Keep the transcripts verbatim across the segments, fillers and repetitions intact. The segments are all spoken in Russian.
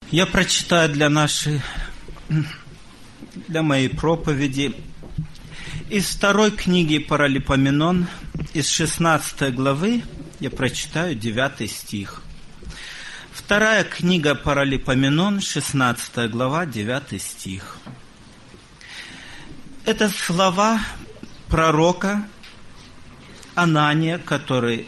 Я прочитаю для нашей, для моей проповеди из второй книги Паралипоменон, из шестнадцатой главы, я прочитаю девятый стих. Вторая книга Паралипоменон, шестнадцатая глава, девятый стих. Это слова пророка Анания, который,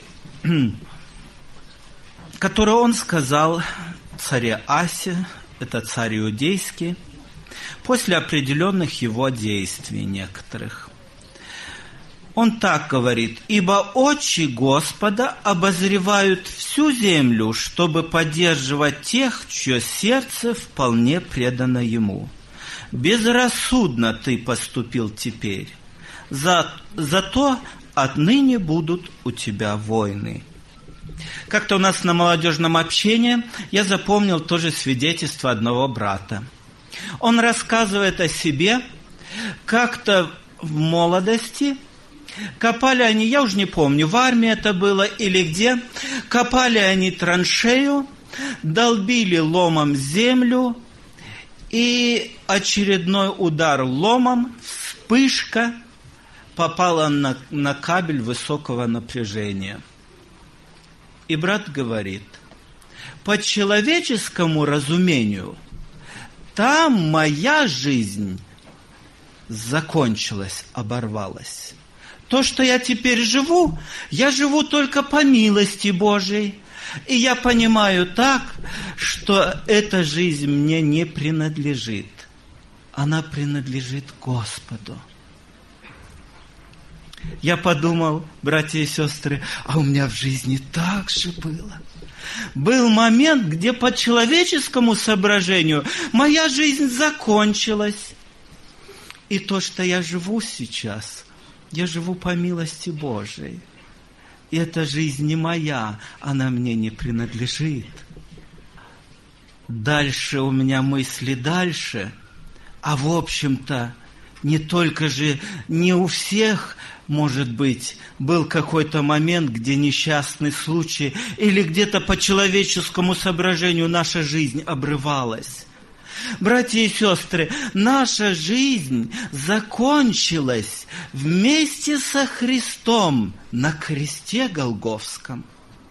который он сказал царе Асе, это царь иудейский, после определенных его действий некоторых. Он так говорит: «Ибо очи Господа обозревают всю землю, чтобы поддерживать тех, чье сердце вполне предано Ему. Безрассудно ты поступил теперь, за, зато отныне будут у тебя войны». Как-то у нас на молодежном общении я запомнил тоже свидетельство одного брата. Он рассказывает о себе, как-то в молодости копали они, я уже не помню, в армии это было или где, копали они траншею, долбили ломом землю, и очередной удар ломом, вспышка попала на, на кабель высокого напряжения. И брат говорит: по человеческому разумению, там моя жизнь закончилась, оборвалась. То, что я теперь живу, я живу только по милости Божией. И я понимаю так, что эта жизнь мне не принадлежит. Она принадлежит Господу. Я подумал, братья и сестры, а у меня в жизни так же было. Был момент, где по человеческому соображению моя жизнь закончилась. И то, что я живу сейчас, я живу по милости Божией. И эта жизнь не моя, она мне не принадлежит. Дальше у меня мысли дальше, а в общем-то не только же, не у всех, может быть, был какой-то момент, где несчастный случай или где-то по человеческому соображению наша жизнь обрывалась. Братья и сестры, наша жизнь закончилась вместе со Христом на кресте Голгофском.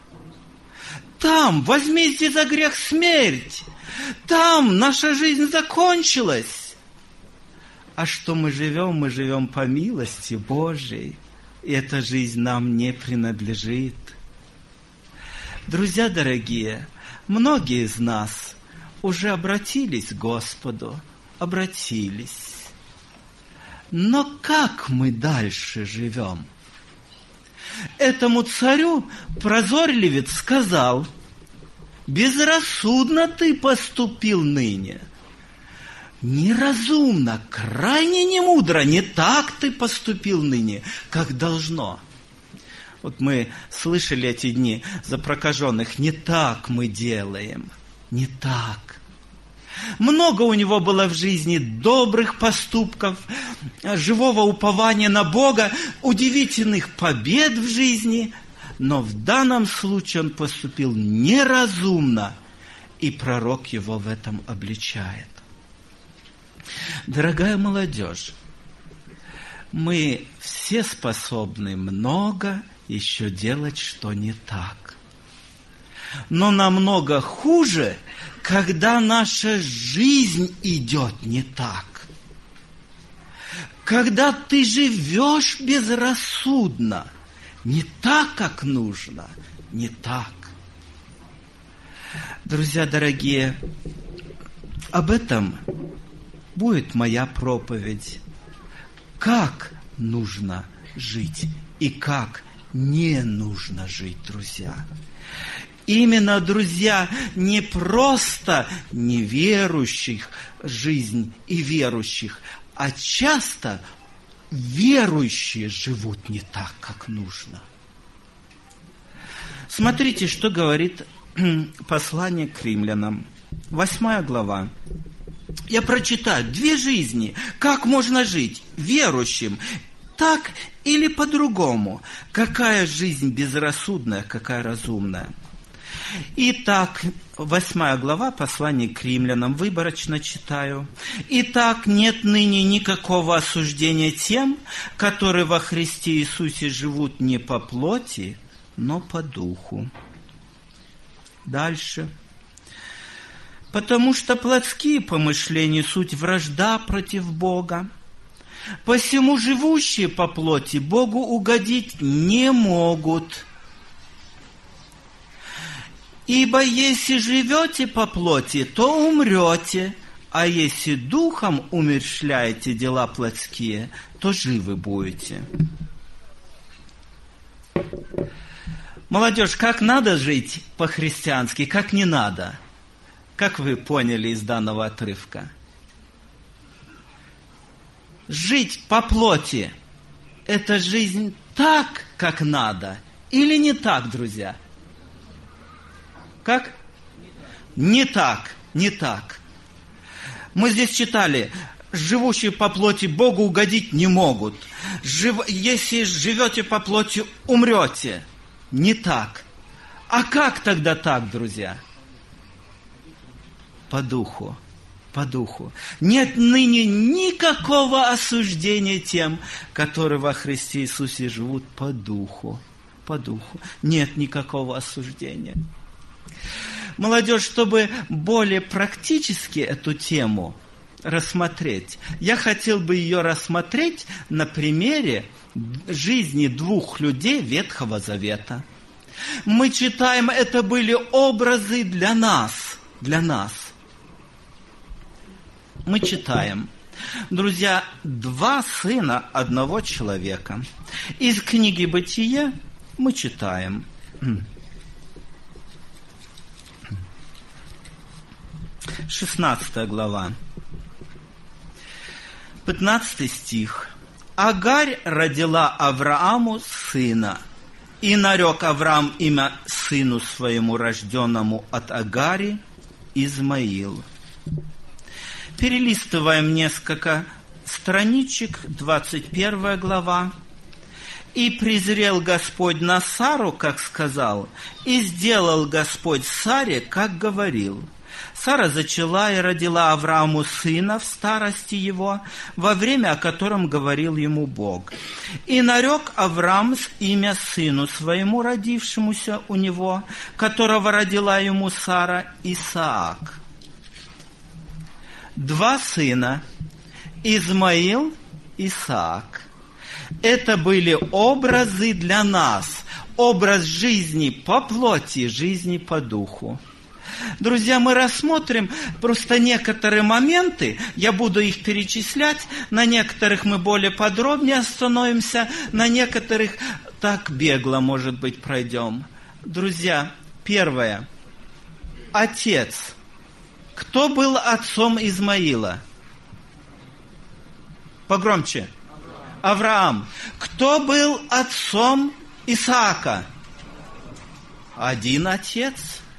Там возмездие за грех смерть. Там наша жизнь закончилась. А что мы живем? Мы живем по милости Божией. И эта жизнь нам не принадлежит. Друзья дорогие, многие из нас уже обратились к Господу, обратились. Но как мы дальше живем? Этому царю прозорливец сказал: безрассудно ты поступил ныне. Неразумно, крайне немудро, не так ты поступил ныне, как должно. Вот мы слышали эти дни за прокаженных: не так мы делаем, не так. Много у него было в жизни добрых поступков, живого упования на Бога, удивительных побед в жизни, но в данном случае он поступил неразумно, и пророк его в этом обличает. Дорогая молодежь, мы все способны много еще делать, что не так. Но намного хуже, когда наша жизнь идет не так. Когда ты живешь безрассудно, не так, как нужно, не так. Друзья дорогие, об этом будет моя проповедь. Как нужно жить и как не нужно жить, друзья. Именно, друзья, не просто неверующих жизнь и верующих, а часто верующие живут не так, как нужно. Смотрите, что говорит послание к римлянам. Восьмая глава. Я прочитаю. Две жизни. Как можно жить верующим? Так или по-другому? Какая жизнь безрассудная, какая разумная? Итак, восьмая глава, послание к римлянам, выборочно читаю. «Итак, нет ныне никакого осуждения тем, которые во Христе Иисусе живут не по плоти, но по духу». Дальше. «Потому что плотские помышления суть вражда против Бога. Посему живущие по плоти Богу угодить не могут. Ибо если живете по плоти, то умрете, а если духом умерщвляете дела плотские, то живы будете». Молодежь, как надо жить по-христиански, как не надо? Как вы поняли из данного отрывка? Жить по плоти – это жизнь так, как надо, или не так, друзья? Как? Не так, не так. Мы здесь читали, живущие по плоти Богу угодить не могут. Жив... Если живете по плоти, умрете. Не так. А как тогда так, друзья? По духу. По духу. Нет ныне никакого осуждения тем, которые во Христе Иисусе живут по духу. По духу. Нет никакого осуждения. Молодежь, чтобы более практически эту тему рассмотреть, я хотел бы ее рассмотреть на примере жизни двух людей Ветхого Завета. Мы читаем, это были образы для нас, для нас. Мы читаем, друзья, два сына одного человека. Из книги «Бытие» мы читаем. шестнадцатая глава, пятнадцатый стих. «Агарь родила Аврааму сына, и нарек Авраам имя сыну своему, рожденному от Агари, Измаил». Перелистываем несколько страничек, двадцать первая глава. «И презрел Господь на Сару, как сказал, и сделал Господь Саре, как говорил. Сара зачала и родила Аврааму сына в старости его, во время, о котором говорил ему Бог. И нарек Авраам имя сыну своему, родившемуся у него, которого родила ему Сара, Исаак». Два сына, Измаил, Исаак. Это были образы для нас, образ жизни по плоти, жизни по духу. Друзья, мы рассмотрим просто некоторые моменты, я буду их перечислять, на некоторых мы более подробнее остановимся, на некоторых так бегло, может быть, пройдем. Друзья, первое. Отец. Кто был отцом Измаила? Погромче. Авраам. Кто был отцом Исаака? Один отец.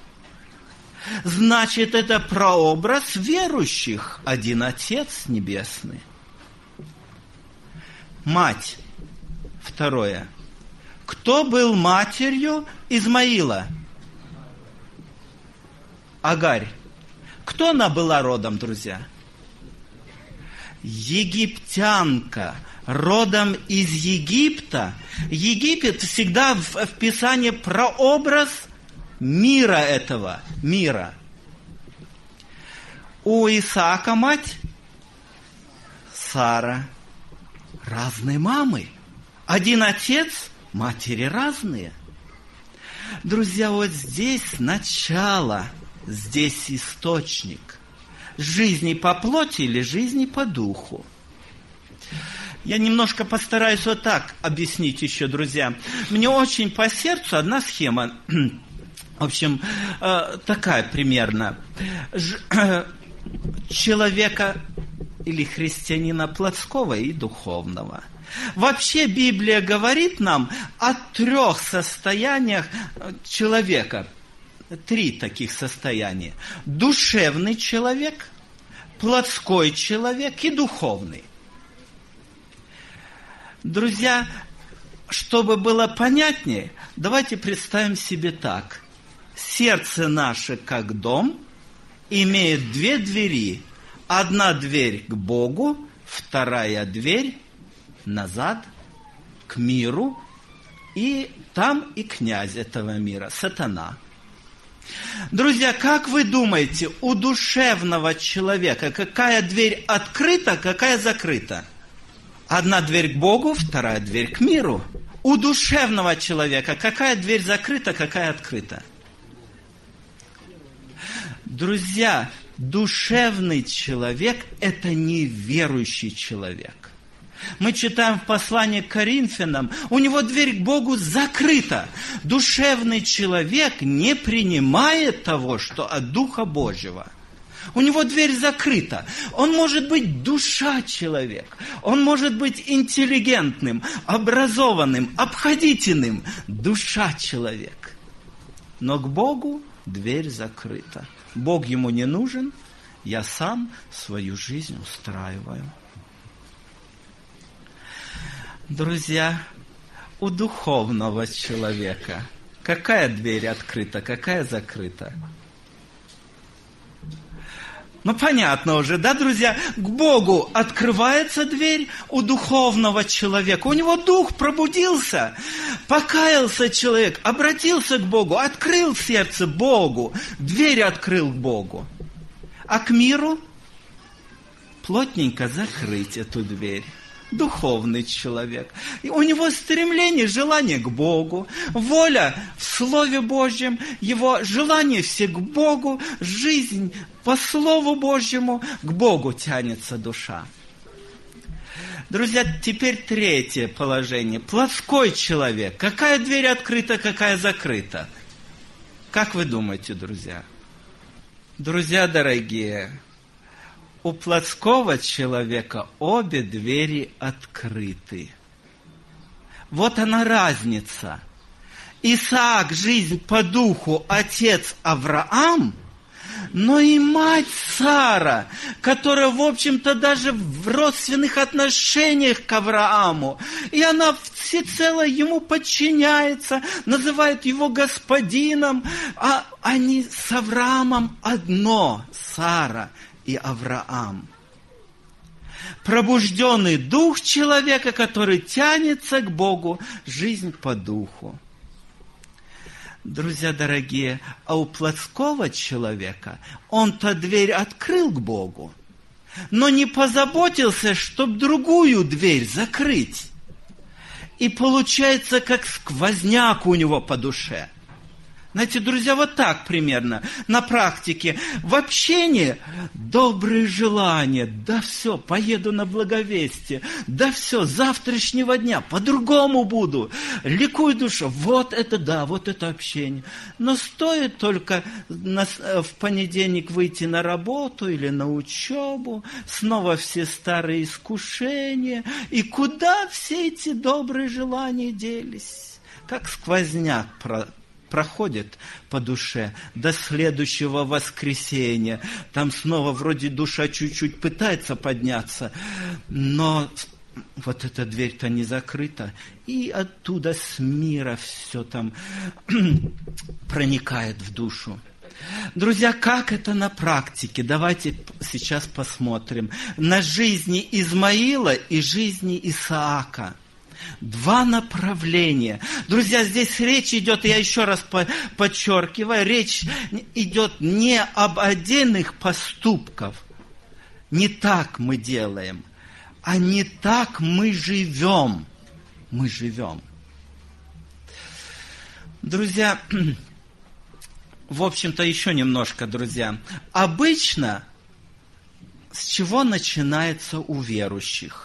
Значит, это прообраз верующих. Один Отец Небесный. Мать. Второе. Кто был матерью Измаила? Агарь. Кто она была родом, друзья? Египтянка. Родом из Египта. Египет всегда в, в Писании прообраз мира этого, мира. У Исаака мать Сара. Разные мамы. Один отец, матери разные. Друзья, вот здесь начало, здесь источник. Жизни по плоти или жизни по духу. Я немножко постараюсь вот так объяснить еще, друзья. Мне очень по сердцу одна схема. В общем, такая примерно. Человека или христианина плотского и духовного. Вообще Библия говорит нам о трех состояниях человека. Три таких состояния. Душевный человек, плотской человек и духовный. Друзья, чтобы было понятнее, давайте представим себе так. сердце наше, как дом, имеет две двери. Одна дверь к Богу, вторая дверь назад, к миру, и там и князь этого мира, сатана. Друзья, как вы думаете, у душевного человека какая дверь открыта, какая закрыта? Одна дверь к Богу, вторая дверь к миру. У душевного человека какая дверь закрыта, какая открыта? Друзья, душевный человек – это неверующий человек. Мы читаем в послании к Коринфянам, у него дверь к Богу закрыта. Душевный человек не принимает того, что от Духа Божьего. У него дверь закрыта. Он может быть душа человек. Он может быть интеллигентным, образованным, обходительным. Душа человек. Но к Богу дверь закрыта. Бог ему не нужен. Я сам свою жизнь устраиваю. Друзья, у духовного человека какая дверь открыта, какая закрыта? Ну, понятно уже, да, друзья? К Богу открывается дверь у духовного человека. У него дух пробудился, покаялся человек, обратился к Богу, открыл сердце Богу, дверь открыл к Богу. А к миру плотненько закрыть эту дверь. Духовный человек. И у него стремление, желание к Богу, воля в Слове Божьем, его желание все к Богу, жизнь по Слову Божьему, к Богу тянется душа. Друзья, теперь третье положение. Плотской человек. Какая дверь открыта, какая закрыта? Как вы думаете, друзья? Друзья дорогие, у плотского человека обе двери открыты. Вот она разница. Исаак, жизнь по духу, отец Авраам, но и мать Сара, которая, в общем-то, даже в родственных отношениях к Аврааму, и она всецело ему подчиняется, называет его господином, а они с Авраамом одно, Сара и Авраам. Пробужденный дух человека, который тянется к Богу, жизнь по духу. Друзья дорогие, а у плотского человека он-то дверь открыл к Богу, но не позаботился, чтобы другую дверь закрыть. И получается, как сквозняк у него по душе. Знаете, друзья, вот так примерно на практике. В общении добрые желания, да все, поеду на благовестие, да все, завтрашнего дня по-другому буду, ликуй душа, вот это да, вот это общение. Но стоит только на, в понедельник выйти на работу или на учебу, снова все старые искушения, и куда все эти добрые желания делись? Как сквозняк про проходит по душе до следующего воскресенья. Там снова вроде душа чуть-чуть пытается подняться, но вот эта дверь-то не закрыта, и оттуда с мира все там проникает в душу. Друзья, как это на практике? Давайте сейчас посмотрим. На жизни Измаила и жизни Исаака. Два направления. Друзья, здесь речь идет, я еще раз подчеркиваю, речь идет не об отдельных поступках. Не так мы делаем, а не так мы живем. Мы живем. Друзья, в общем-то, еще немножко, друзья. Обычно с чего начинается у верующих?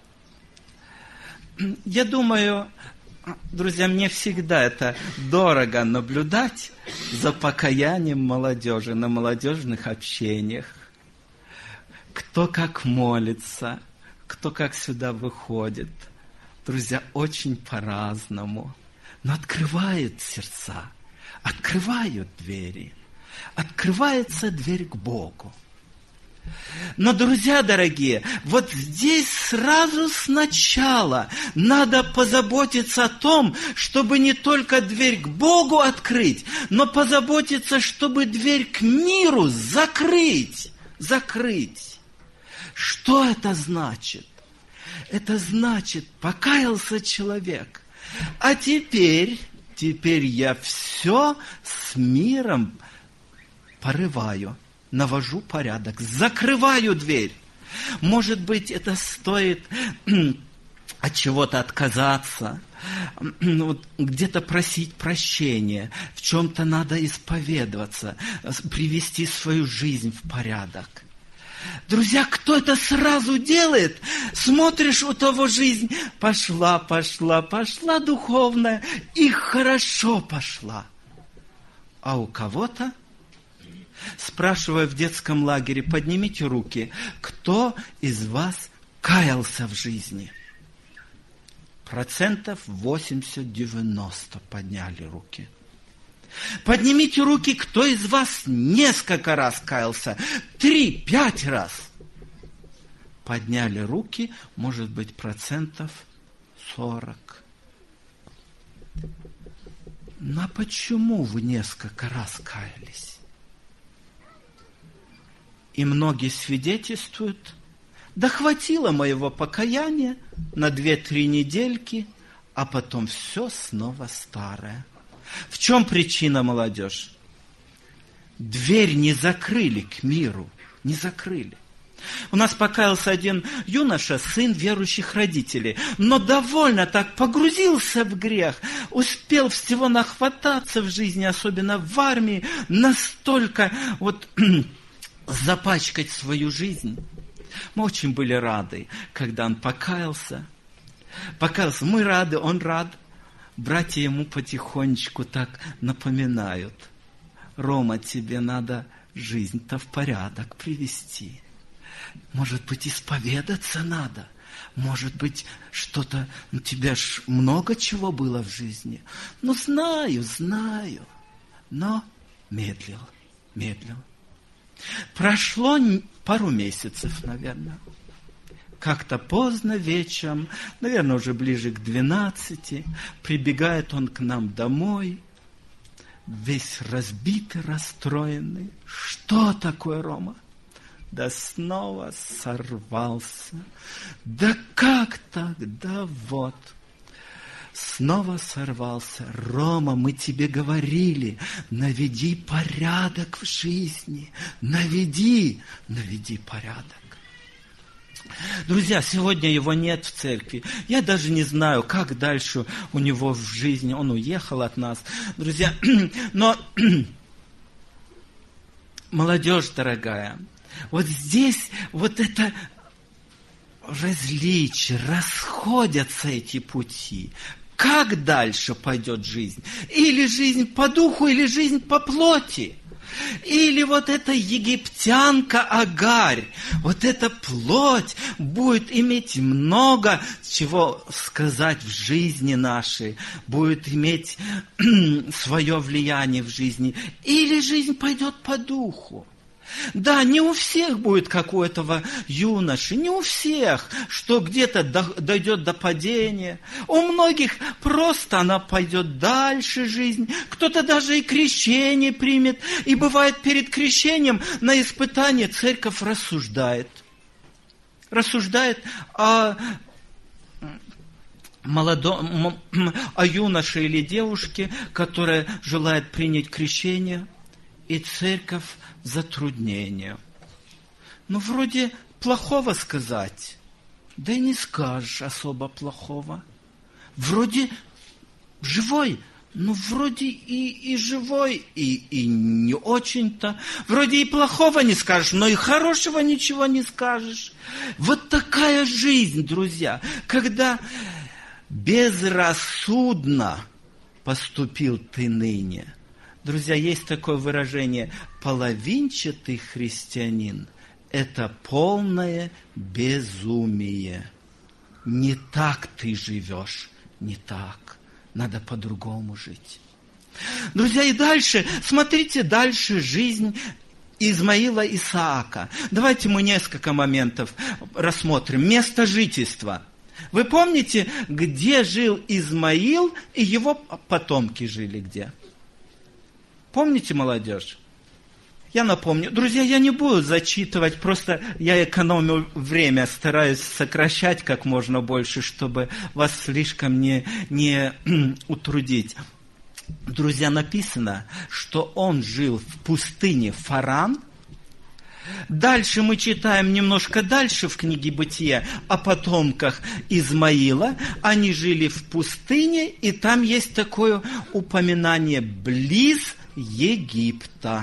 Я думаю, друзья, мне всегда это дорого наблюдать за покаянием молодежи на молодежных общениях. Кто как молится, кто как сюда выходит. Друзья, очень по-разному. Но открывают сердца, открывают двери. Открывается дверь к Богу. Но, друзья дорогие, вот здесь сразу сначала надо позаботиться о том, чтобы не только дверь к Богу открыть, но позаботиться, чтобы дверь к миру закрыть. Закрыть. Что это значит? Это значит, покаялся человек, а теперь, теперь я все с миром порываю. Навожу порядок, закрываю дверь. Может быть, это стоит от чего-то отказаться, вот, где-то просить прощения, в чем-то надо исповедоваться, привести свою жизнь в порядок. Друзья, кто это сразу делает? Смотришь, у того жизнь пошла, пошла, пошла духовная, и хорошо пошла. А у кого-то, спрашивая в детском лагере, поднимите руки, кто из вас каялся в жизни? Процентов восемьдесят-девяносто подняли руки. Поднимите руки, кто из вас несколько раз каялся, три-пять раз. Подняли руки, может быть, процентов сорок. Но почему вы несколько раз каялись? И многие свидетельствуют, да хватило моего покаяния на две-три недельки, а потом все снова старое. В чем причина, молодежь? Дверь не закрыли к миру, не закрыли. У нас покаялся один юноша, сын верующих родителей, но довольно так погрузился в грех, успел всего нахвататься в жизни, особенно в армии, настолько вот запачкать свою жизнь. Мы очень были рады, когда он покаялся. Покаялся, мы рады, он рад. Братья ему потихонечку так напоминают: Рома, тебе надо жизнь-то в порядок привести. Может быть, исповедаться надо. Может быть, что-то... У тебя ж много чего было в жизни. Ну, знаю, знаю. Но медлил, медлил. Прошло пару месяцев, наверное. Как-то поздно вечером, наверное, уже ближе к двенадцати, прибегает он к нам домой, весь разбитый, расстроенный. Что такое, Рома? Да снова сорвался. Да как так? Да вот. Снова сорвался. Рома, мы тебе говорили, наведи порядок в жизни. Наведи, наведи порядок. Друзья, сегодня его нет в церкви. Я даже не знаю, как дальше у него в жизни. Он уехал от нас. Друзья, но молодежь дорогая, вот здесь вот это различие, расходятся эти пути. Как дальше пойдет жизнь? Или жизнь по духу, или жизнь по плоти? Или вот эта египтянка Агарь, вот эта плоть будет иметь много чего сказать в жизни нашей, будет иметь свое влияние в жизни. Или жизнь пойдет по духу. Да, не у всех будет, как у этого юноши, не у всех, что где-то дойдет до падения. У многих просто она пойдет дальше жизнь. Кто-то даже и крещение примет. И бывает перед крещением на испытание церковь рассуждает. Рассуждает о молодом, о юноше или девушке, которая желает принять крещение. И церковь в затруднении. Ну, вроде плохого сказать, да и не скажешь особо плохого. Вроде живой, ну, вроде и, и живой, и, и не очень-то. Вроде и плохого не скажешь, но и хорошего ничего не скажешь. Вот такая жизнь, друзья, когда безрассудно поступил ты ныне. Друзья, есть такое выражение: половинчатый христианин – это полное безумие. Не так ты живешь, не так. Надо по-другому жить. Друзья, и дальше, смотрите, дальше жизнь Измаила, Исаака. Давайте мы несколько моментов рассмотрим. Место жительства. Вы помните, где жил Измаил и его потомки жили где? Помните, молодежь? Я напомню. Друзья, я не буду зачитывать, просто я экономлю время, стараюсь сокращать как можно больше, чтобы вас слишком не, не утрудить. Друзья, написано, что он жил в пустыне Фаран. Дальше мы читаем немножко дальше в книге Бытия о потомках Измаила. Они жили в пустыне, и там есть такое упоминание близ Египта.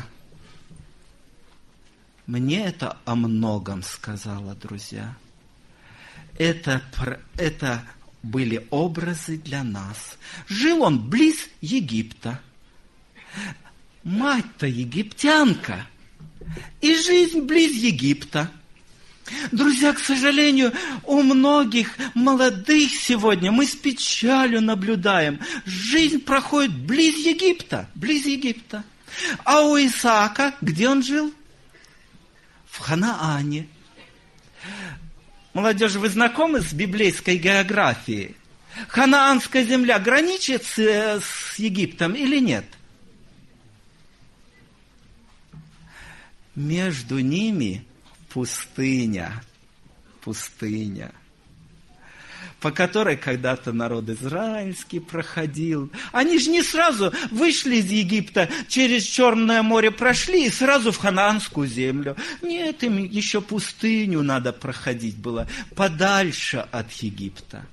Мне это о многом сказала, друзья. Это, это были образы для нас. Жил он близ Египта. Мать-то египтянка. И жизнь близ Египта. Друзья, к сожалению, у многих молодых сегодня мы с печалью наблюдаем. Жизнь проходит близ Египта. Близ Египта. А у Исаака, где он жил? В Ханаане. Молодежь, вы знакомы с библейской географией? Ханаанская земля граничит с, с Египтом или нет? Между ними пустыня. Пустыня. По которой когда-то народ израильский проходил. Они же не сразу вышли из Египта, через Черное море прошли и сразу в Ханаанскую землю. Нет, им еще пустыню надо проходить было, подальше от Египта.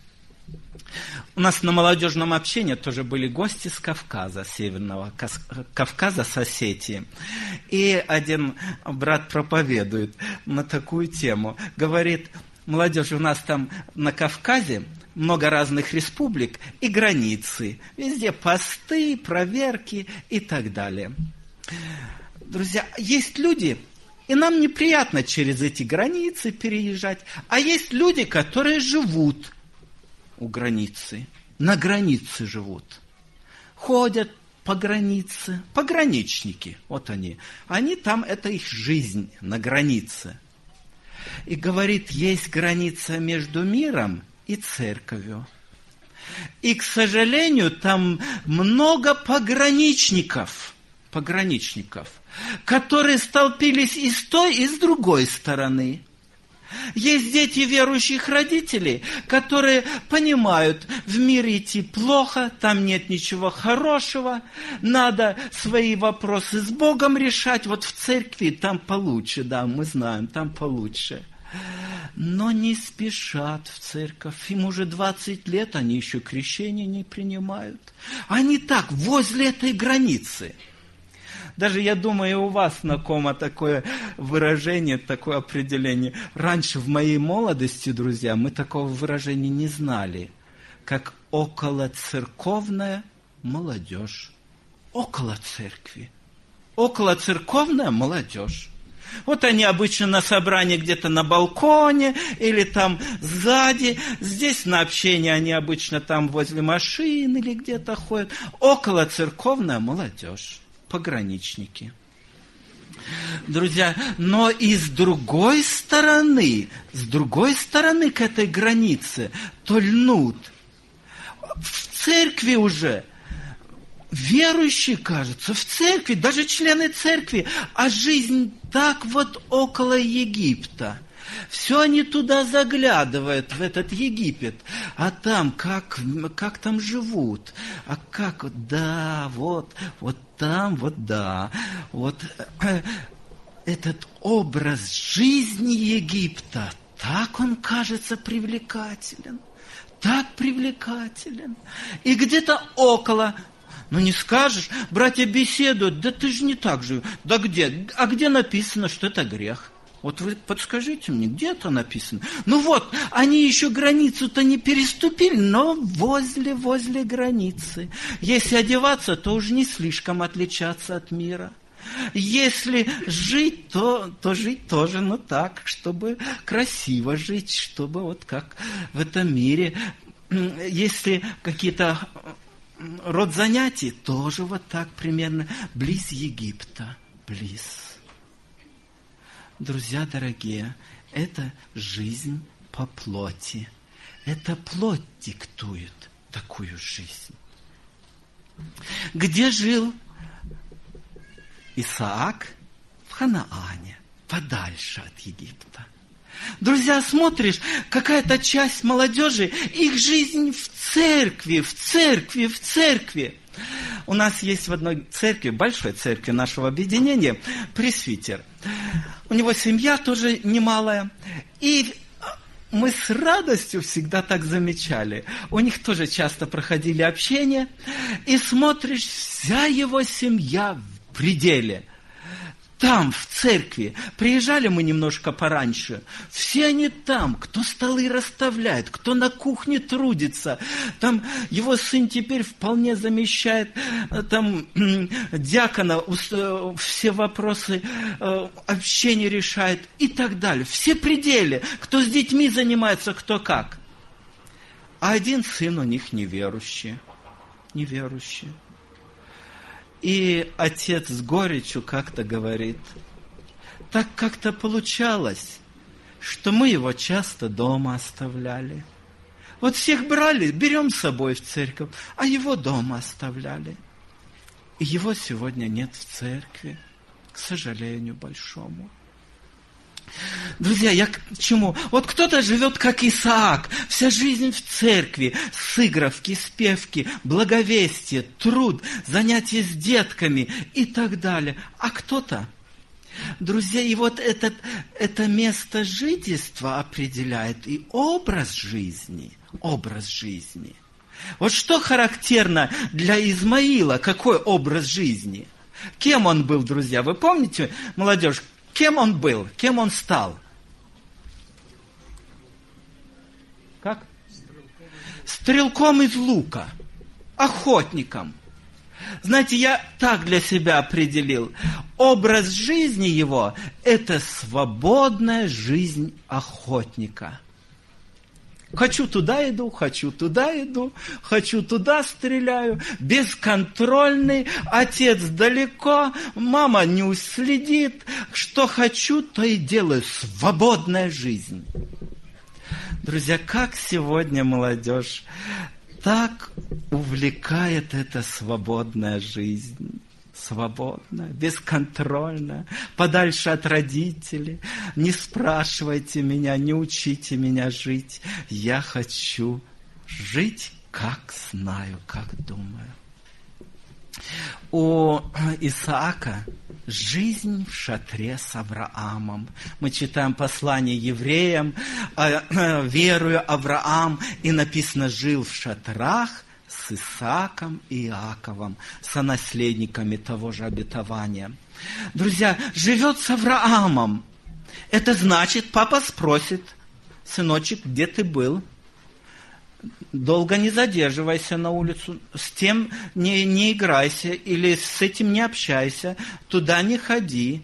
У нас на молодежном общении тоже были гости с Кавказа, Северного Кавказа, с Осетии. И один брат проповедует на такую тему. Говорит: молодежь, у нас там на Кавказе много разных республик и границы. Везде посты, проверки и так далее. Друзья, есть люди, и нам неприятно через эти границы переезжать, а есть люди, которые живут у границы, на границе живут. Ходят по границе, пограничники, вот они. Они там, это их жизнь на границе. И говорит, есть граница между миром и церковью. И, к сожалению, там много пограничников, пограничников, которые столпились и с той, и с другой стороны. Есть дети верующих родителей, которые понимают, в мире идти плохо, там нет ничего хорошего, надо свои вопросы с Богом решать, вот в церкви там получше, да, мы знаем, там получше. Но не спешат в церковь, им уже двадцать лет, они еще крещение не принимают. Они так, возле этой границы. Даже, я думаю, у вас знакомо такое выражение, такое определение. Раньше, в моей молодости, друзья, мы такого выражения не знали, как околоцерковная молодежь. Около церкви. Околоцерковная молодежь. Вот они обычно на собрании где-то на балконе или там сзади. Здесь на общение они обычно там возле машин или где-то ходят. Околоцерковная молодежь. Пограничники. Друзья, но и с другой стороны, с другой стороны к этой границе то льнут. В церкви уже верующие, кажется, в церкви, даже члены церкви, а жизнь так вот около Египта. Все они туда заглядывают, в этот Египет. А там, как, как там живут? А как, да, вот, вот там, вот да. Вот э, этот образ жизни Египта, так он кажется привлекателен. Так привлекателен. И где-то около... Ну, не скажешь, братья беседуют, да ты же не так живешь. Да где? А где написано, что это грех? Вот вы подскажите мне, где это написано? Ну вот, они еще границу-то не переступили, но возле, возле границы. Если одеваться, то уже не слишком отличаться от мира. Если жить, то, то жить тоже, ну так, чтобы красиво жить, чтобы вот как в этом мире. Если какие-то... род занятий тоже вот так примерно близ Египта, близ. Друзья дорогие, это жизнь по плоти. Это плоть диктует такую жизнь. Где жил Исаак? В Ханаане, подальше от Египта. Друзья, смотришь, какая-то часть молодежи, их жизнь в церкви, в церкви, в церкви. У нас есть в одной церкви, большой церкви нашего объединения, пресвитер. У него семья тоже немалая. И мы с радостью всегда так замечали. У них тоже часто проходили общения. И смотришь, вся его семья в пределе. Там, в церкви, приезжали мы немножко пораньше, все они там, кто столы расставляет, кто на кухне трудится, там его сын теперь вполне замещает, там диакона, все вопросы общения решает и так далее. Все пределы, кто с детьми занимается, кто как. А один сын у них неверующий, неверующий. И отец с горечью как-то говорит, так как-то получалось, что мы его часто дома оставляли. Вот всех брали, берем с собой в церковь, а его дома оставляли. И его сегодня нет в церкви, к сожалению большому. Друзья, я к чему? Вот кто-то живет как Исаак, вся жизнь в церкви, сыгровки, спевки, благовестие, труд, занятия с детками и так далее. А кто-то, друзья, и вот этот, это место жительства определяет и образ жизни, образ жизни. Вот что характерно для Измаила, какой образ жизни? Кем он был, друзья? Вы помните, молодежь? Кем он был? Кем он стал? Как? Стрелком из лука. Охотником. Знаете, я так для себя определил. Образ жизни его – это свободная жизнь охотника. Хочу туда иду, хочу туда иду, хочу туда стреляю. Бесконтрольный, отец далеко, мама не уследит. Что хочу, то и делаю. Свободная жизнь. Друзья, как сегодня молодежь так увлекает эта свободная жизнь. Свободная, бесконтрольная, подальше от родителей. Не спрашивайте меня, не учите меня жить. Я хочу жить, как знаю, как думаю. У Исаака жизнь в шатре с Авраамом. Мы читаем послание евреям, веруя Авраам, и написано, жил в шатрах с Исааком и Иаковом, сонаследниками того же обетования. Друзья, живет с Авраамом. Это значит, папа спросит, сыночек, где ты был? Долго не задерживайся на улицу, с тем не, не играйся, или с этим не общайся, туда не ходи.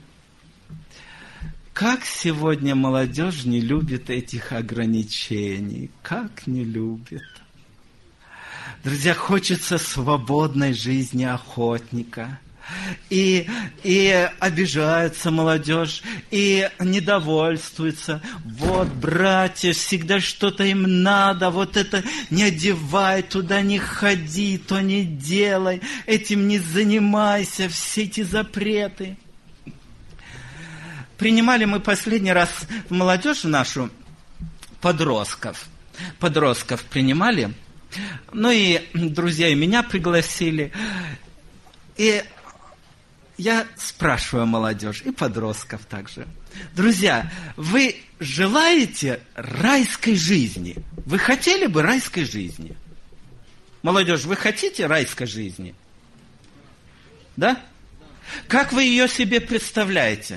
Как сегодня молодежь не любит этих ограничений, как не любит. Друзья, хочется свободной жизни охотника. И, и обижается молодежь, и недовольствуется. Вот, братья, всегда что-то им надо, вот это не одевай, туда не ходи, то не делай, этим не занимайся, все эти запреты. Принимали мы последний раз в молодежь нашу подростков. Подростков принимали. Ну и друзья и меня пригласили. И я спрашиваю молодежь и подростков также. Друзья, вы желаете райской жизни? Вы хотели бы райской жизни? Молодежь, вы хотите райской жизни? Да? Как вы ее себе представляете?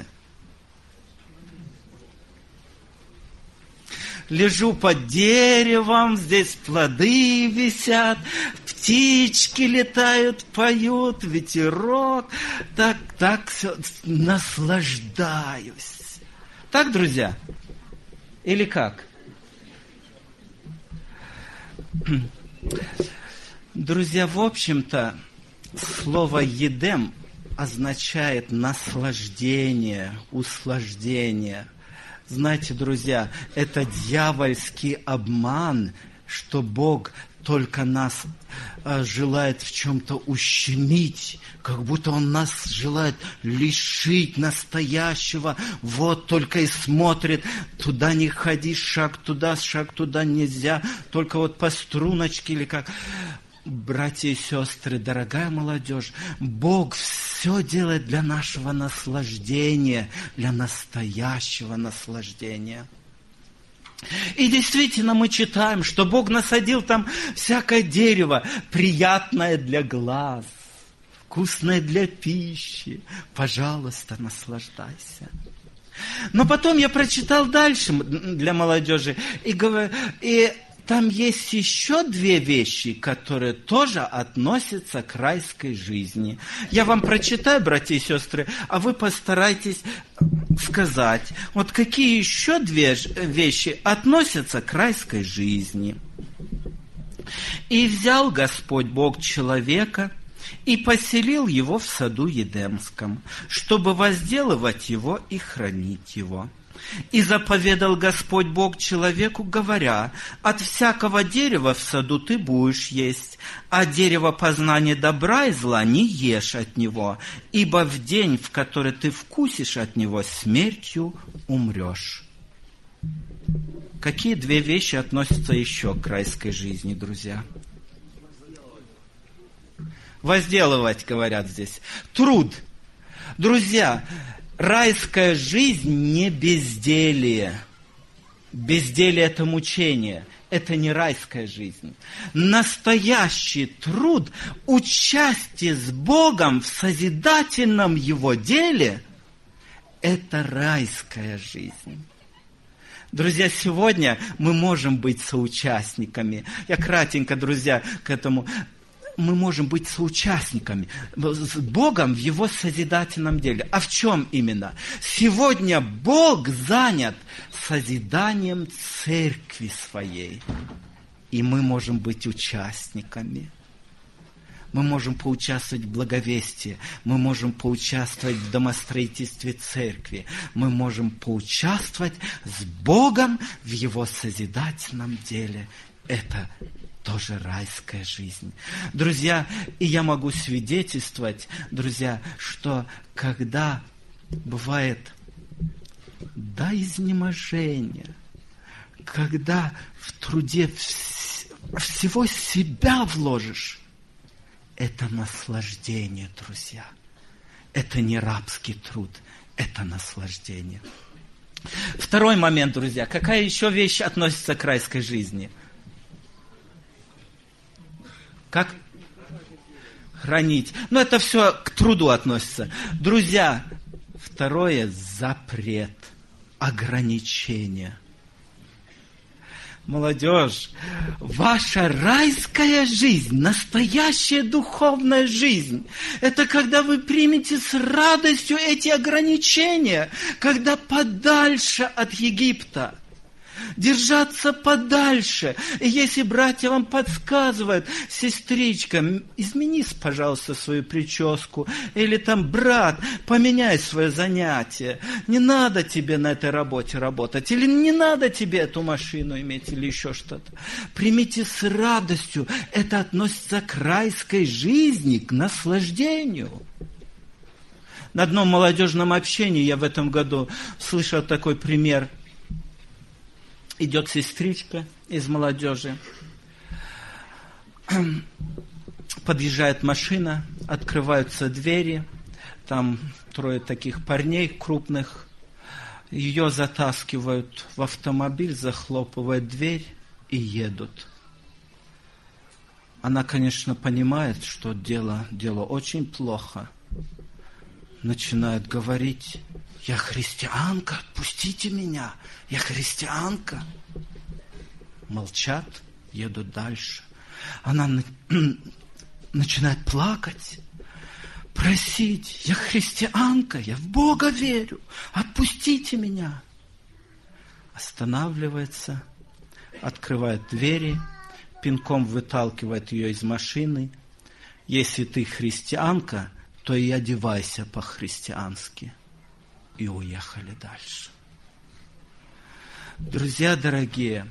Лежу под деревом, здесь плоды висят, птички летают, поют, ветерок. Так, так все, наслаждаюсь. Так, друзья? Или как? Друзья, в общем-то, слово «едем» означает наслаждение, услаждение. Знаете, друзья, это дьявольский обман, что Бог только нас э, желает в чем-то ущемить, как будто Он нас желает лишить настоящего. Вот только и смотрит, туда не ходи, шаг туда, шаг туда нельзя, только вот по струночке или как. Братья и сестры, дорогая молодежь, Бог все делает для нашего наслаждения, для настоящего наслаждения. И действительно мы читаем, что Бог насадил там всякое дерево, приятное для глаз, вкусное для пищи. Пожалуйста, наслаждайся. Но потом я прочитал дальше для молодежи, и, говорю, и там есть еще две вещи, которые тоже относятся к райской жизни. Я вам прочитаю, братья и сестры, а вы постарайтесь сказать, вот какие еще две вещи относятся к райской жизни. «И взял Господь Бог человека, и поселил его в саду Едемском, чтобы возделывать его и хранить его. И заповедал Господь Бог человеку, говоря, от всякого дерева в саду ты будешь есть, а дерево познания добра и зла не ешь от него, ибо в день, в который ты вкусишь от него, смертью умрешь». Какие две вещи относятся еще к райской жизни, друзья? Возделывать, говорят здесь. Труд. Друзья, райская жизнь не безделие. Безделие – это мучение. Это не райская жизнь. Настоящий труд, участие с Богом в созидательном Его деле – это райская жизнь. Друзья, сегодня мы можем быть соучастниками. Я кратенько, друзья, к этому... Мы можем быть соучастниками с Богом в Его созидательном деле. А в чем именно? Сегодня Бог занят созиданием церкви своей. И мы можем быть участниками. Мы можем поучаствовать в благовестии. Мы можем поучаствовать в домостроительстве церкви. Мы можем поучаствовать с Богом в Его созидательном деле. Это тоже райская жизнь. Друзья, и я могу свидетельствовать, друзья, что когда бывает до изнеможения, когда в труде вс- всего себя вложишь, это наслаждение, друзья. Это не рабский труд, это наслаждение. Второй момент, друзья. Какая еще вещь относится к райской жизни? Как? Хранить. Но это все к труду относится. Друзья, второе – запрет, ограничение. Молодежь, ваша райская жизнь, настоящая духовная жизнь, это когда вы примете с радостью эти ограничения, когда подальше от Египта. Держаться подальше. И если братья вам подсказывают, сестричка, измени, пожалуйста, свою прическу, или там, брат, поменяй свое занятие, не надо тебе на этой работе работать, или не надо тебе эту машину иметь, или еще что-то. Примите с радостью, это относится к райской жизни, к наслаждению. На одном молодежном общении я в этом году слышал такой пример. Идет сестричка из молодежи, подъезжает машина, открываются двери, там трое таких парней крупных, ее затаскивают в автомобиль, захлопывают дверь и едут. Она, конечно, понимает, что дело, дело очень плохо, начинает говорить: «Я христианка, отпустите меня, я христианка». Молчат, едут дальше. Она на... начинает плакать, просить: «Я христианка, я в Бога верю, отпустите меня». Останавливается, открывает двери, пинком выталкивает ее из машины. «Если ты христианка, то и одевайся по-христиански. И уехали дальше. Друзья дорогие,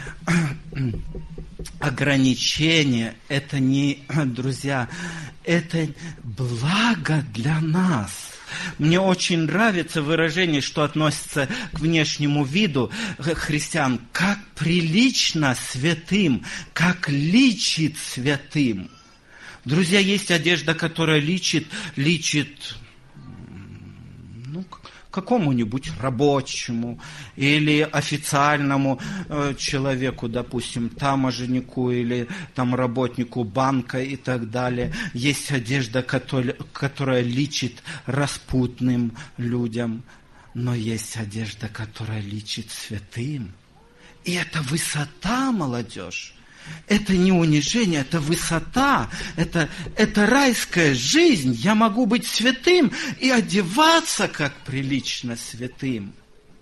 ограничения – это не, друзья, это благо для нас. Мне очень нравится выражение, что относится к внешнему виду христиан, как прилично святым, как личит святым. Друзья, есть одежда, которая личит, личит, ну, какому-нибудь рабочему или официальному э, человеку, допустим, таможеннику или там работнику банка и так далее. Есть одежда, которая, которая личит распутным людям, но есть одежда, которая личит святым. И это высота, молодежь. Это не унижение, это высота, это, это райская жизнь. Я могу быть святым и одеваться как прилично святым.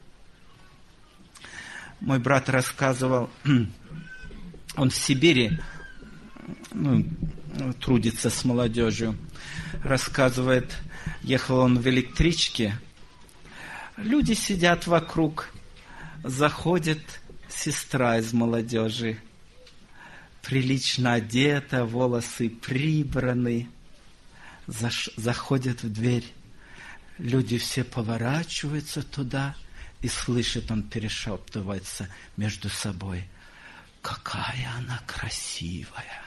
Мой брат рассказывал, он в Сибири, ну, трудится с молодежью, рассказывает, ехал он в электричке, люди сидят вокруг, заходит сестра из молодежи, прилично одета, волосы прибраны, заш, заходят в дверь. Люди все поворачиваются туда и слышат, он перешептывается между собой. Какая она красивая!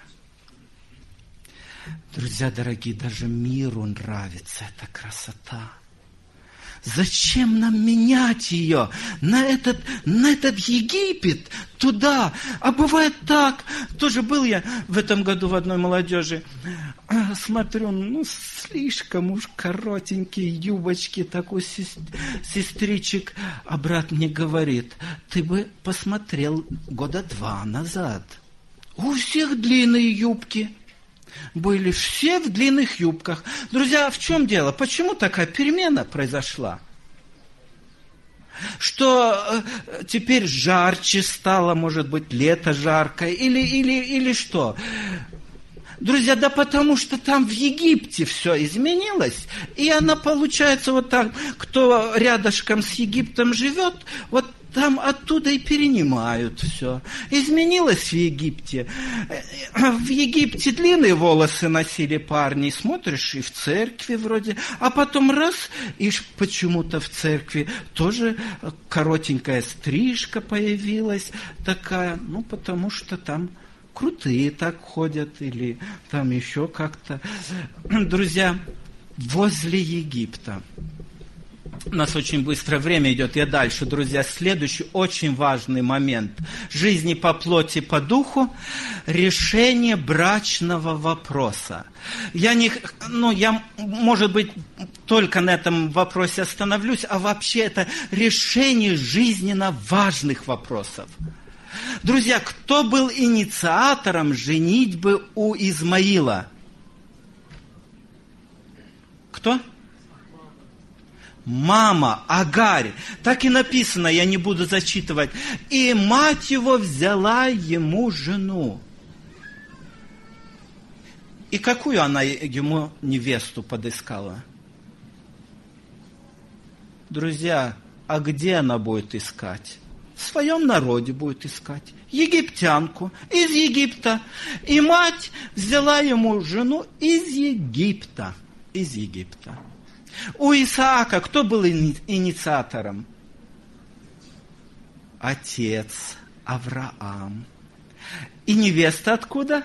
Друзья дорогие, даже миру нравится эта красота. Зачем нам менять ее на этот, на этот Египет, туда? А бывает так. Тоже был я в этом году в одной молодежи. Смотрю, ну, слишком уж коротенькие юбочки, такой сестричек. А брат мне говорит, ты бы посмотрел года два назад. У всех длинные юбки. Были все в длинных юбках. Друзья, в чем дело? Почему такая перемена произошла? Что э, теперь жарче стало, может быть, лето жаркое, или, или, или что? Друзья, да потому что там в Египте все изменилось, и она получается вот так, кто рядышком с Египтом живет, вот там оттуда и перенимают все. Изменилось в Египте. В Египте длинные волосы носили парни, смотришь, и в церкви вроде, а потом раз, и почему-то в церкви тоже коротенькая стрижка появилась такая, ну, потому что там крутые так ходят, или там еще как-то. Друзья, возле Египта. У нас очень быстрое время идет. Я дальше, друзья. Следующий очень важный момент жизни по плоти, по духу. Решение брачного вопроса. Я не, ну, я, может быть, только на этом вопросе остановлюсь, а вообще это решение жизненно важных вопросов. Друзья, кто был инициатором женитьбы у Измаила? Кто? Мама, Агарь. Так и написано, я не буду зачитывать. И мать его взяла ему жену. И какую она ему невесту подыскала? Друзья, а где она будет искать? В своем народе будет искать. Египтянку из Египта. И мать взяла ему жену из Египта. Из Египта. У Исаака кто был инициатором? Отец Авраам. И невеста откуда?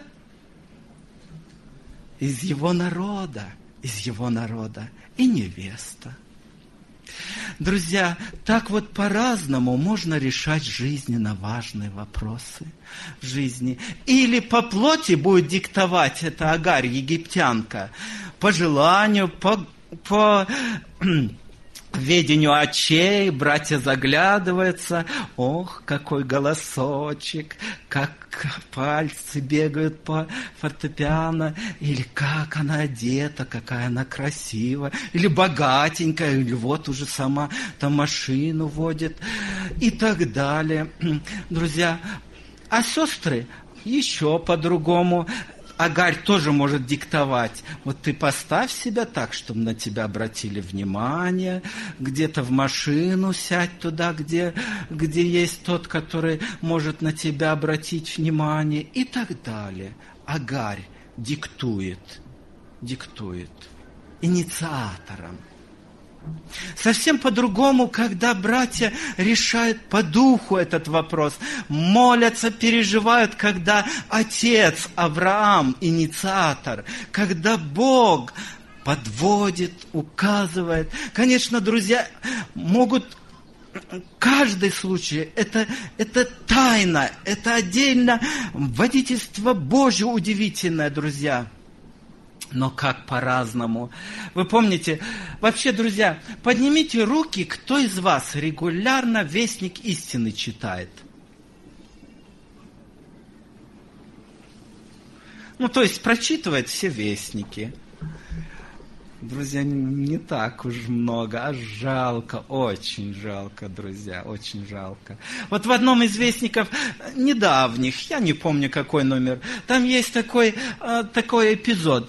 Из его народа. Из его народа. И невеста. Друзья, так вот по-разному можно решать жизненно важные вопросы в жизни. Или по плоти будет диктовать эта Агарь, египтянка, по желанию, по, по ведению очей, братья заглядываются, ох, какой голосочек, как пальцы бегают по фортепиано, или как она одета, какая она красивая, или богатенькая, или вот уже сама там машину водит, и так далее. Друзья, а сестры еще по-другому. Агарь тоже может диктовать. Вот ты поставь себя так, чтобы на тебя обратили внимание, где-то в машину сядь туда, где, где есть тот, который может на тебя обратить внимание, и так далее. Агарь диктует, диктует инициатором. Совсем по-другому, когда братья решают по духу этот вопрос, молятся, переживают, когда отец Авраам, инициатор, когда Бог подводит, указывает. Конечно, друзья, могут каждый случай, это, это тайна, это отдельно водительство Божье удивительное, друзья. Но как по-разному. Вы помните, вообще, друзья, поднимите руки, кто из вас регулярно Вестник истины читает. Ну, то есть, прочитывает все вестники. Друзья, не так уж много, а жалко, очень жалко, друзья, очень жалко. Вот в одном из вестников недавних, я не помню какой номер, там есть такой, такой эпизод.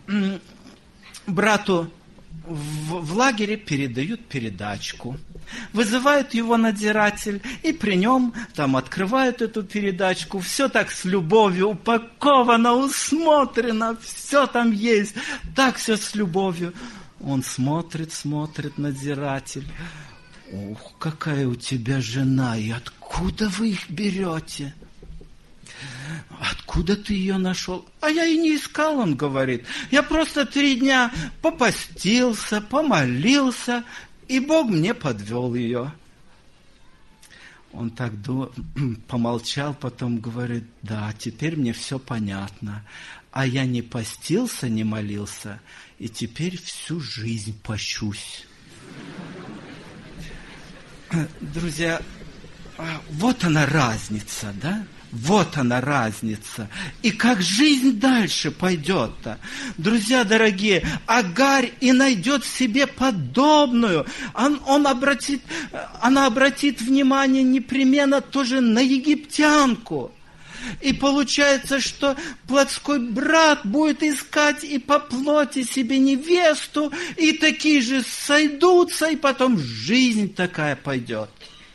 Брату в, в лагере передают передачку. Вызывает его надзиратель, и при нем там открывают эту передачку. Все так с любовью упаковано, усмотрено, все там есть. Так все с любовью. Он смотрит, смотрит, надзиратель. Ух, какая у тебя жена, и откуда вы их берете? Откуда ты ее нашел? А я и не искал, он говорит. Я просто три дня попостился, помолился, и Бог мне подвел ее. Он так ду- помолчал, потом говорит, да, теперь мне все понятно. А я не постился, не молился, и теперь всю жизнь пощусь. Друзья, вот она разница, да? Вот она разница. И как жизнь дальше пойдет-то. Друзья дорогие, Агарь и найдет в себе подобную. Он, он обратит, она обратит внимание непременно тоже на египтянку. И получается, что плотской брат будет искать и по плоти себе невесту, и такие же сойдутся, и потом жизнь такая пойдет.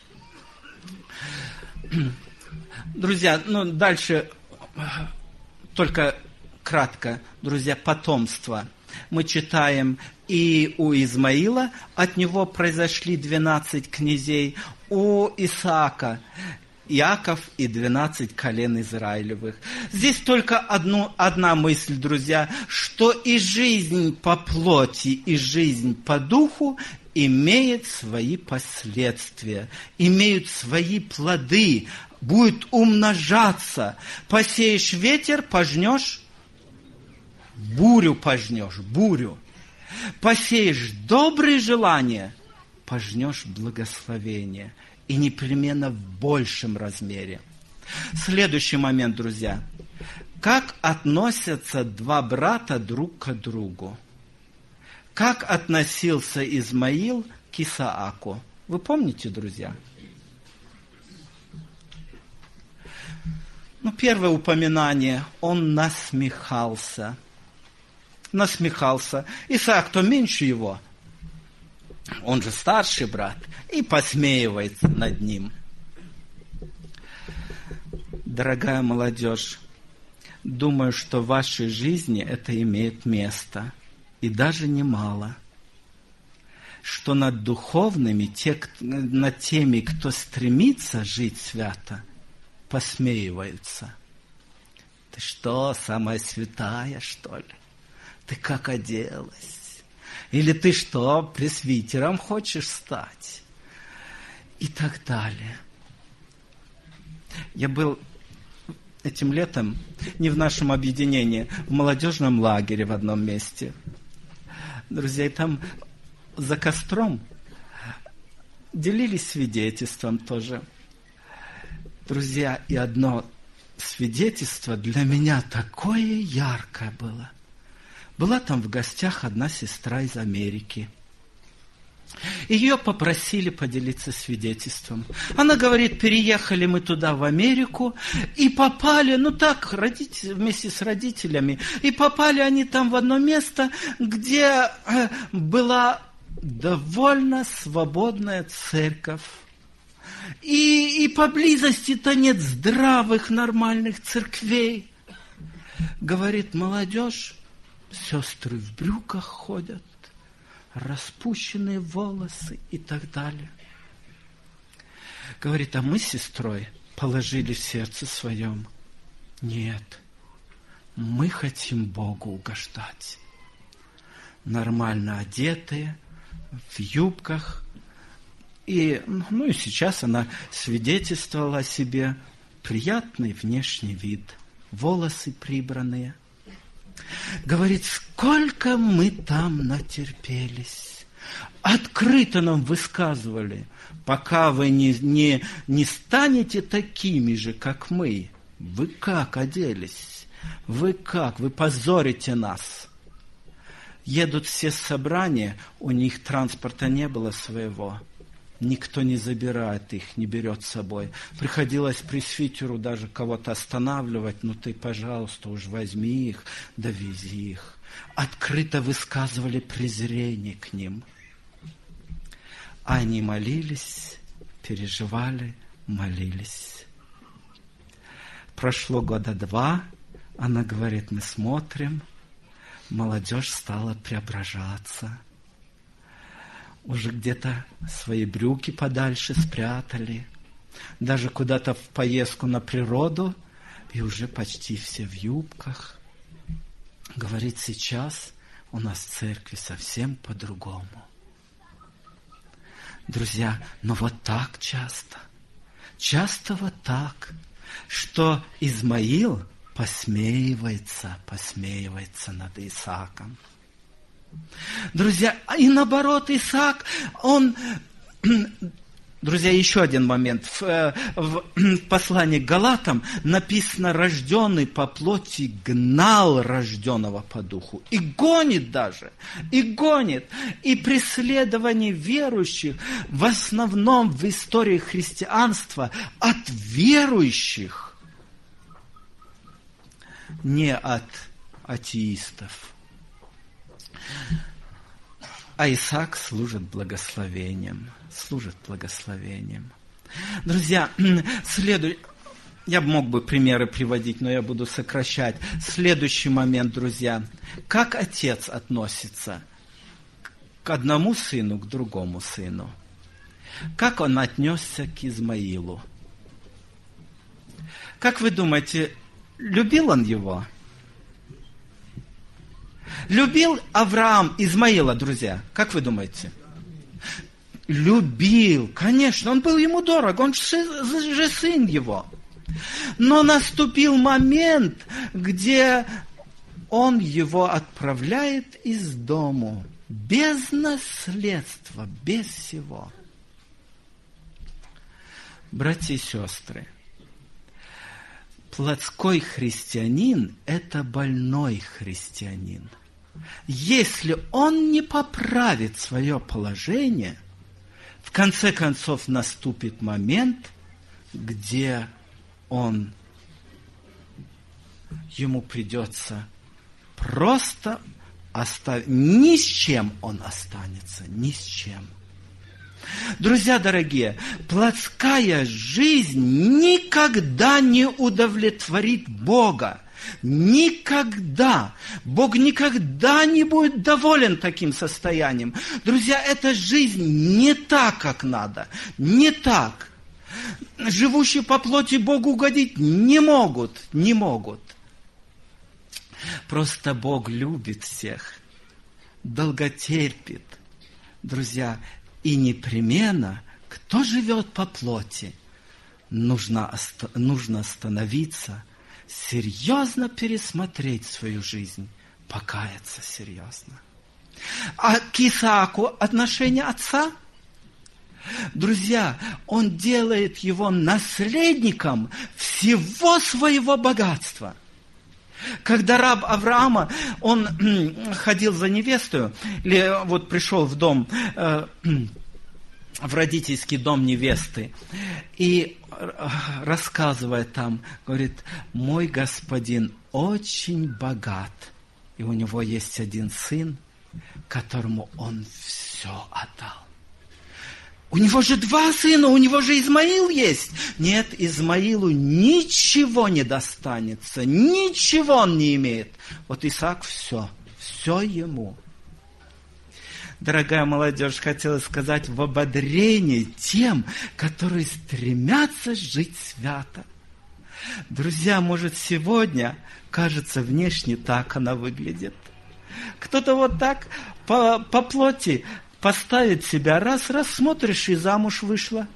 Друзья, ну дальше только кратко, друзья, потомство. Мы читаем, и у Измаила от него произошли двенадцать князей, у Исаака Иаков и двенадцать колен Израилевых. Здесь только одну, одна мысль, друзья, что и жизнь по плоти, и жизнь по духу имеет свои последствия, имеют свои плоды, будет умножаться. Посеешь ветер, пожнешь, бурю пожнешь, бурю. Посеешь добрые желания, пожнешь благословение. И непременно в большем размере. Следующий момент, друзья. Как относятся два брата друг к другу? Как относился Измаил к Исааку? Вы помните, друзья? Ну, первое упоминание. Он насмехался. Насмехался. Исаак, то меньше его. Он же старший брат. И посмеивается над ним. Дорогая молодежь, думаю, что в вашей жизни это имеет место. И даже немало. Что над духовными, те, над теми, кто стремится жить свято, посмеиваются. Ты что, самая святая, что ли? Ты как оделась? Или ты что, пресвитером хочешь стать? И так далее. Я был этим летом, не в нашем объединении, в молодежном лагере в одном месте. Друзья, и там за костром делились свидетельством тоже. Друзья, и одно свидетельство для меня такое яркое было. Была там в гостях одна сестра из Америки. Ее попросили поделиться свидетельством. Она говорит, переехали мы туда, в Америку, и попали, ну так, родители, вместе с родителями, и попали они там в одно место, где была довольно свободная церковь. И, и поблизости-то нет здравых, нормальных церквей. Говорит, молодежь, сестры в брюках ходят, распущенные волосы и так далее. Говорит, а мы с сестрой положили в сердце своем, нет, мы хотим Богу угождать. Нормально одетые, в юбках. И, ну и сейчас она свидетельствовала о себе, приятный внешний вид, волосы прибранные. Говорит, сколько мы там натерпелись. Открыто нам высказывали, пока вы не, не, не станете такими же, как мы. Вы как оделись? Вы как? Вы позорите нас. Едут все собрания, у них транспорта не было своего. Никто не забирает их, не берет с собой. Приходилось пресвитеру даже кого-то останавливать. Ну ты, пожалуйста, уж возьми их, довези их. Открыто высказывали презрение к ним. Они молились, переживали, молились. Прошло года два, она говорит, мы смотрим, молодежь стала преображаться. Уже где-то свои брюки подальше спрятали, даже куда-то в поездку на природу, и уже почти все в юбках. Говорит, сейчас у нас в церкви совсем по-другому. Друзья, но вот так часто, часто вот так, что Измаил посмеивается, посмеивается над Исааком. Друзья, и наоборот, Исаак, он... Друзья, еще один момент. В, в, в послании к Галатам написано, рожденный по плоти гнал рожденного по духу. И гонит даже, и гонит. И преследование верующих в основном в истории христианства от верующих, не от атеистов. А Исаак служит благословением. Служит благословением. Друзья, следующий... Я мог бы примеры приводить, но я буду сокращать. Следующий момент, друзья. Как отец относится к одному сыну, к другому сыну? Как он отнесся к Измаилу? Как вы думаете, любил он его? Любил Авраам Измаила, друзья? Как вы думаете? Любил, конечно, он был ему дорог, он же сын его. Но наступил момент, где он его отправляет из дому, без наследства, без всего. Братья и сестры, плотской христианин – это больной христианин. Если он не поправит свое положение, в конце концов наступит момент, где он, ему придется просто оставить, ни с чем он останется, ни с чем. Друзья дорогие, плотская жизнь никогда не удовлетворит Бога. Никогда. Бог никогда не будет доволен таким состоянием. Друзья, эта жизнь не так, как надо. Не так. Живущие по плоти Богу угодить не могут. Не могут. Просто Бог любит всех. Долготерпит. Друзья, и непременно, кто живет по плоти, нужно, нужно остановиться, серьезно пересмотреть свою жизнь, покаяться серьезно. А к Исааку отношение отца? Друзья, он делает его наследником всего своего богатства. Когда раб Авраама, он ходил за невестою, или вот пришел в дом, э, в родительский дом невесты, и рассказывает там, говорит, мой господин очень богат, и у него есть один сын, которому он все отдал. У него же два сына, у него же Измаил есть. Нет, Измаилу ничего не достанется, ничего он не имеет. Вот Исаак все, все ему. Дорогая молодежь, хотела сказать в ободрении тем, которые стремятся жить свято. Друзья, может, сегодня, кажется, внешне так она выглядит. Кто-то вот так по, по плоти поставит себя, раз-раз смотришь, и замуж вышла.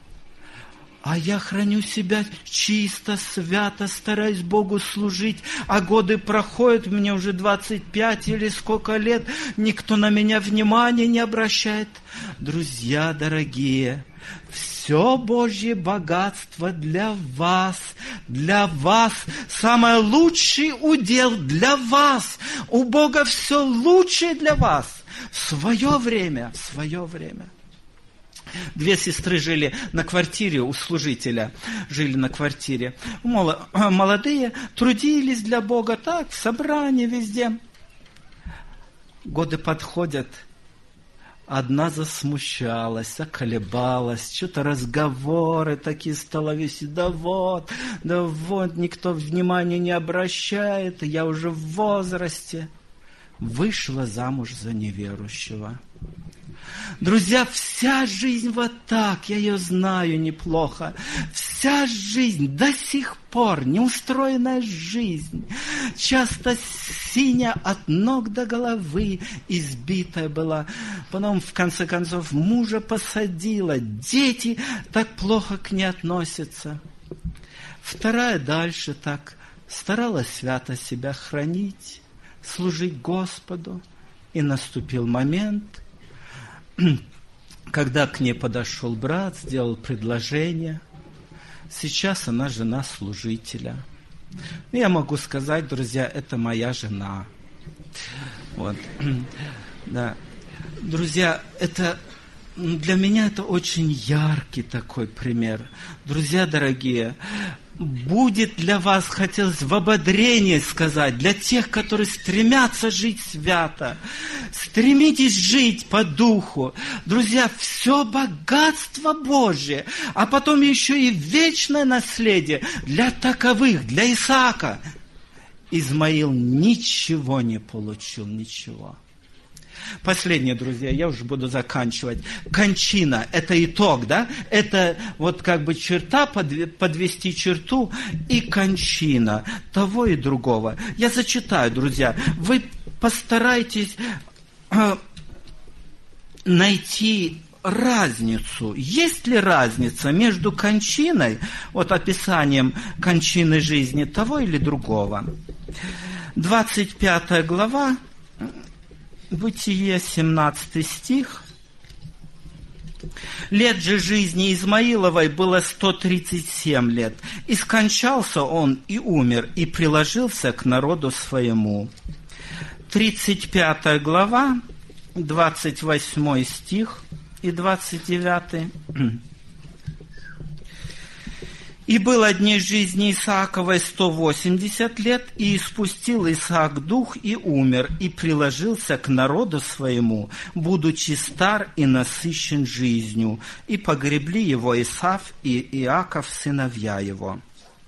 А я храню себя чисто, свято, стараюсь Богу служить, а годы проходят, мне уже двадцать пять или сколько лет, никто на меня внимания не обращает. Друзья дорогие, все Божье богатство для вас, для вас, самый лучший удел для вас. У Бога все лучшее для вас в свое время, в свое время. Две сестры жили на квартире у служителя, жили на квартире. Молодые, трудились для Бога так, в собрании везде. Годы подходят, одна засмущалась, околебалась, что-то разговоры такие стало вести, да вот, да вот, никто внимания не обращает, я уже в возрасте. Вышла замуж за неверующего. Друзья, вся жизнь вот так, я ее знаю неплохо. Вся жизнь до сих пор, неустроенная жизнь, часто синяя от ног до головы, избитая была. Потом, в конце концов, мужа посадила, дети так плохо к ней относятся. Вторая дальше так старалась свято себя хранить, служить Господу. И наступил момент, когда к ней подошел брат, сделал предложение. Сейчас она жена служителя. Я могу сказать, друзья, это моя жена. Вот. Да. Друзья, это для меня это очень яркий такой пример. Друзья дорогие, будет для вас, хотелось в ободрении сказать, для тех, которые стремятся жить свято. Стремитесь жить по духу. Друзья, все богатство Божие, а потом еще и вечное наследие для таковых, для Исаака. Измаил ничего не получил, ничего. Последнее, друзья, я уже буду заканчивать. Кончина – это итог, да? Это вот как бы черта, подвести черту и кончина того и другого. Я зачитаю, друзья. Вы постарайтесь э, найти разницу. Есть ли разница между кончиной, вот описанием кончины жизни того или другого? двадцать пятая глава, Бытие, семнадцатый стих. Лет же жизни Измаиловой было сто тридцать семь лет, и скончался он и умер, и приложился к народу своему. тридцать пятая глава, двадцать восьмой стих и двадцать девятый. И было дней жизни Исааковой сто восемьдесят лет, и испустил Исаак дух, и умер, и приложился к народу своему, будучи стар и насыщен жизнью, и погребли его Исав и Иаков, сыновья его.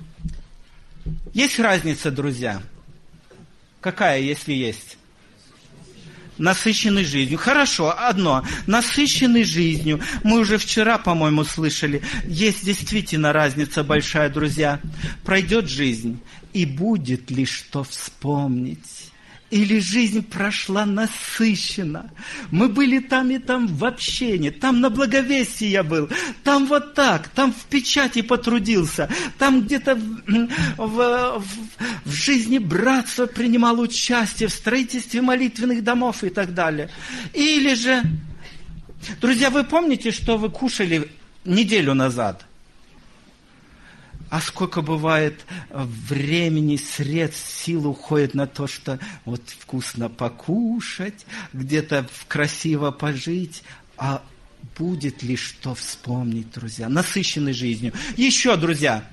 Есть разница, друзья? Какая, если есть? Насыщенный жизнью. Хорошо, одно. Насыщенный жизнью. Мы уже вчера, по-моему, слышали. Есть действительно разница большая, друзья. Пройдет жизнь, и будет ли что вспомнить. Или жизнь прошла насыщенно. Мы были там и там в общении, там на благовестии я был, там вот так, там в печати потрудился, там где-то в, в, в жизни братства принимал участие, в строительстве молитвенных домов и так далее. Или же, друзья, вы помните, что вы кушали неделю назад? А сколько бывает времени, средств, сил уходит на то, что вот вкусно покушать, где-то красиво пожить, а будет ли что вспомнить, друзья, насыщенной жизнью. Еще, друзья,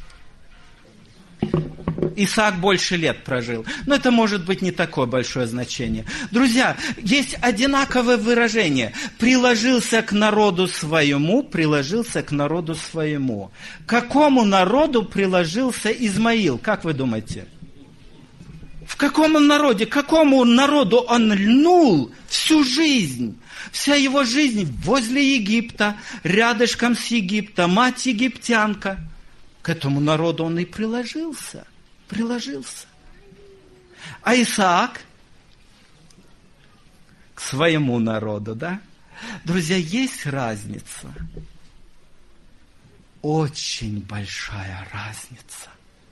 Исаак больше лет прожил. Но это может быть не такое большое значение. Друзья, есть одинаковое выражение. Приложился к народу своему, приложился к народу своему. К какому народу приложился Измаил? Как вы думаете? В каком он народе? К какому народу он льнул всю жизнь? Вся его жизнь возле Египта, рядышком с Египтом, мать египтянка. К этому народу он и приложился. Приложился. А Исаак к своему народу, да? Друзья, есть разница. Очень большая разница.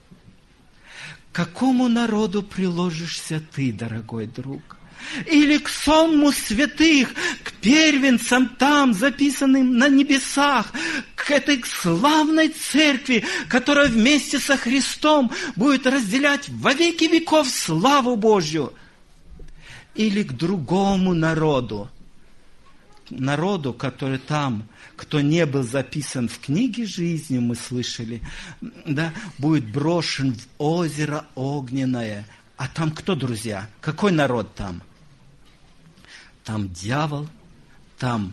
К какому народу приложишься ты, дорогой друг? Или к сонму святых, к первенцам там, записанным на небесах, к этой славной церкви, которая вместе со Христом будет разделять во веки веков славу Божью. Или к другому народу, народу, который там, кто не был записан в книге жизни, мы слышали, да, будет брошен в озеро огненное. А там кто, друзья? Какой народ там? Там дьявол, там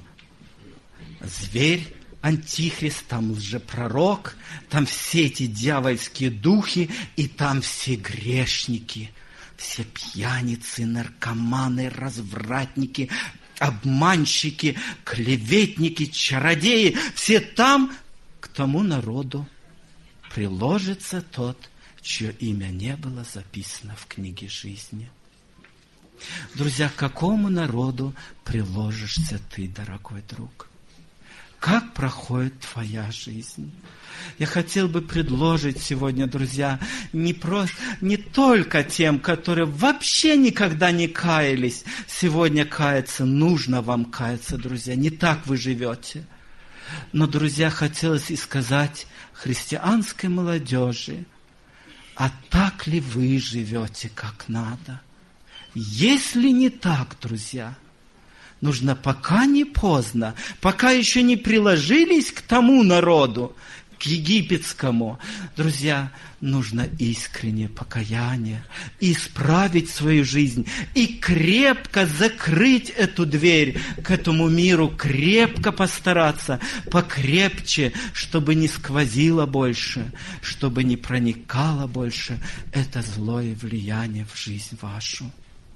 зверь, антихрист, там лжепророк, там все эти дьявольские духи, и там все грешники, все пьяницы, наркоманы, развратники, обманщики, клеветники, чародеи. Все там к тому народу приложится тот, чье имя не было записано в книге жизни. Друзья, к какому народу приложишься ты, дорогой друг? Как проходит твоя жизнь? Я хотел бы предложить сегодня, друзья, не, просто, не только тем, которые вообще никогда не каялись. Сегодня каяться, нужно вам каяться, друзья. Не так вы живете. Но, друзья, хотелось и сказать христианской молодежи, а так ли вы живете как надо? Если не так, друзья, нужно пока не поздно, пока еще не приложились к тому народу, к египетскому. Друзья, нужно искреннее покаяние, исправить свою жизнь и крепко закрыть эту дверь к этому миру, крепко постараться, покрепче, чтобы не сквозило больше, чтобы не проникало больше это злое влияние в жизнь вашу.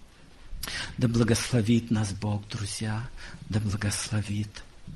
Да благословит нас Бог, друзья, да благословит.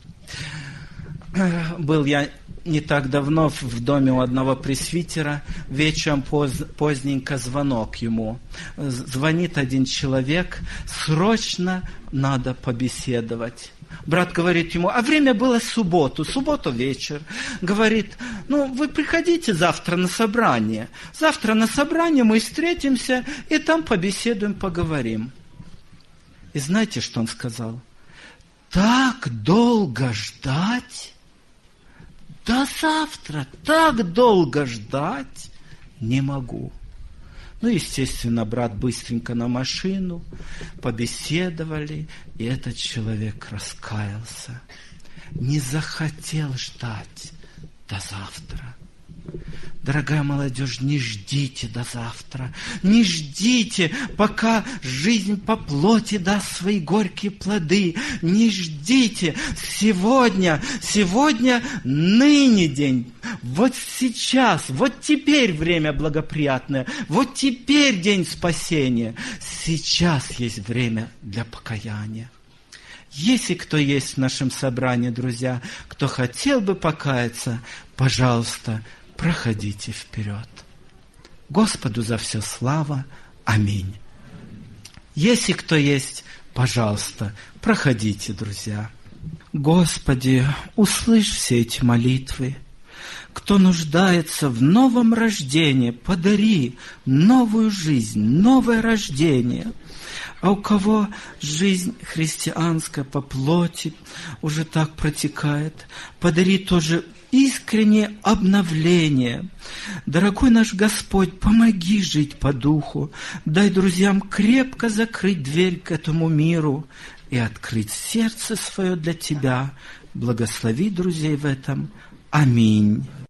Был я не так давно в доме у одного пресвитера, вечером поз, поздненько звонок ему. Звонит один человек, срочно надо побеседовать. Брат говорит ему, а время было субботу, субботу вечер. Говорит, ну вы приходите завтра на собрание. Завтра на собрание мы встретимся и там побеседуем, поговорим. И знаете, что он сказал? Так долго ждать? До завтра так долго ждать не могу. Ну, естественно, брат быстренько на машину, побеседовали, и этот человек раскаялся. Не захотел ждать до завтра. Дорогая молодежь, не ждите до завтра, не ждите, пока жизнь по плоти даст свои горькие плоды, не ждите, сегодня, сегодня ныне день, вот сейчас, вот теперь время благоприятное, вот теперь день спасения, сейчас есть время для покаяния. Если кто есть в нашем собрании, друзья, кто хотел бы покаяться, пожалуйста, проходите вперед. Господу за все слава. Аминь. Если кто есть, пожалуйста, проходите, друзья. Господи, услышь все эти молитвы. Кто нуждается в новом рождении, подари новую жизнь, новое рождение. А у кого жизнь христианская по плоти уже так протекает, подари тоже искреннее обновление. Дорогой наш Господь, помоги жить по духу, дай друзьям крепко закрыть дверь к этому миру и открыть сердце свое для Тебя. Благослови друзей в этом. Аминь.